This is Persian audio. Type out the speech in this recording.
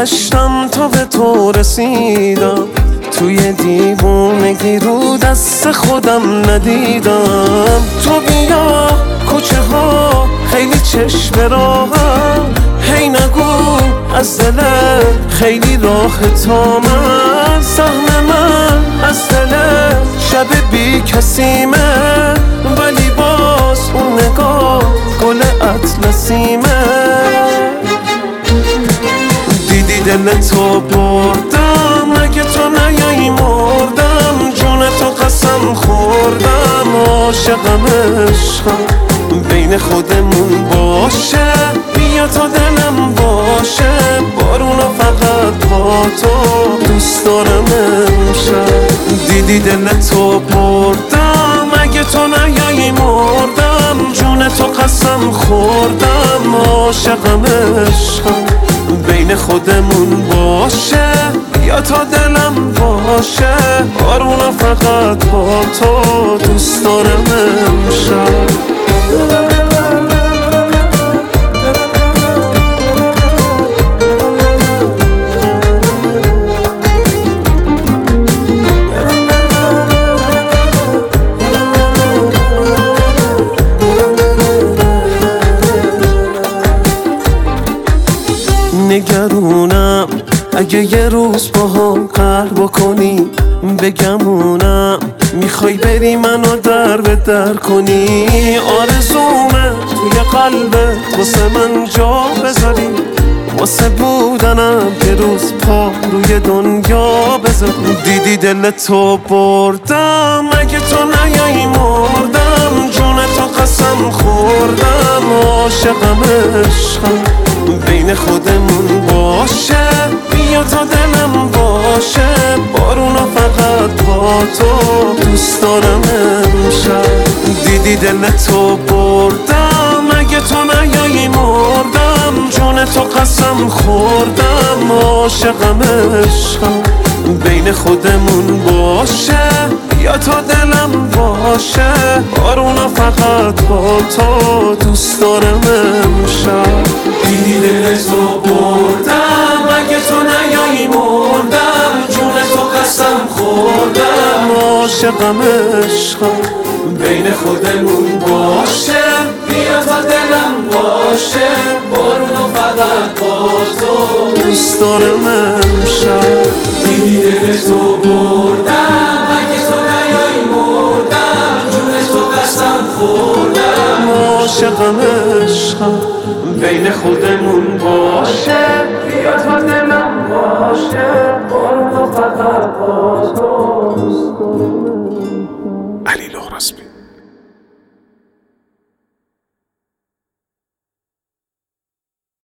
گشتم تا به تو رسیدم، توی دیوونگی رو دست خودم ندیدم. تو بیا کوچه ها خیلی چشم راهم، هی نگو از دل خیلی راه تا من. سهم من از دل شب بی کسیمه، ولی باز اون نگاه گل اطلسیمه. دیدی دل تو بردم، اگه تو نیایی مردم. جون تو قسم خوردم، عاشقم عشقم بین خودمون باشه. بیا تا دلم باشه، بارونو فقط با تو دوست دارم امشب. دیدی دل تو بردم، اگه تو نیایی مردم. جون تو قسم خوردم، عاشقم عشقم بین خودمون باشه. بیا تا دلم باشه، بارونو فقط با تو دوست دارم امشب. نگرونم اگه یه روز با هم قهر بکنی، بگمونم میخوای بری منو در به در کنی. آرزومه توی قلبت واسه من جا بذاری، واسه بودنم یه روز پا روی دنیا بذاری. دیدی دل تو بردم، اگه تو نیایی مردم. جون تو قسم خوردم، عاشقم عشقم بین خودمون باشه. بیا تا دلم باشه، بارونو فقط با تو دوست دارم امشب. دیدی دل تو بردم، اگه تو نیایی مردم. جون تو قسم خوردم، عاشقم عشقم بین خودمون باشه. بیا تا دلم باشه، بارونو فقط با تو دوست دارم امشب. دیدی دل تو بردم، اگه تو نیایی مردم. جون تو قسم خوردم، عاشقم عشقم بین خودمون باشه. بیا تا دلم باشه، بارونو فقط با تو دوست دارم امشب. دیدی دل تو بردم، اگه تو نیایی مردم. جون تو قسم خوردم، عاشقم عشقم بین خودمون باشه. بیا تا دلم باشه، بارونو فقط با تو. علی لهراسبی.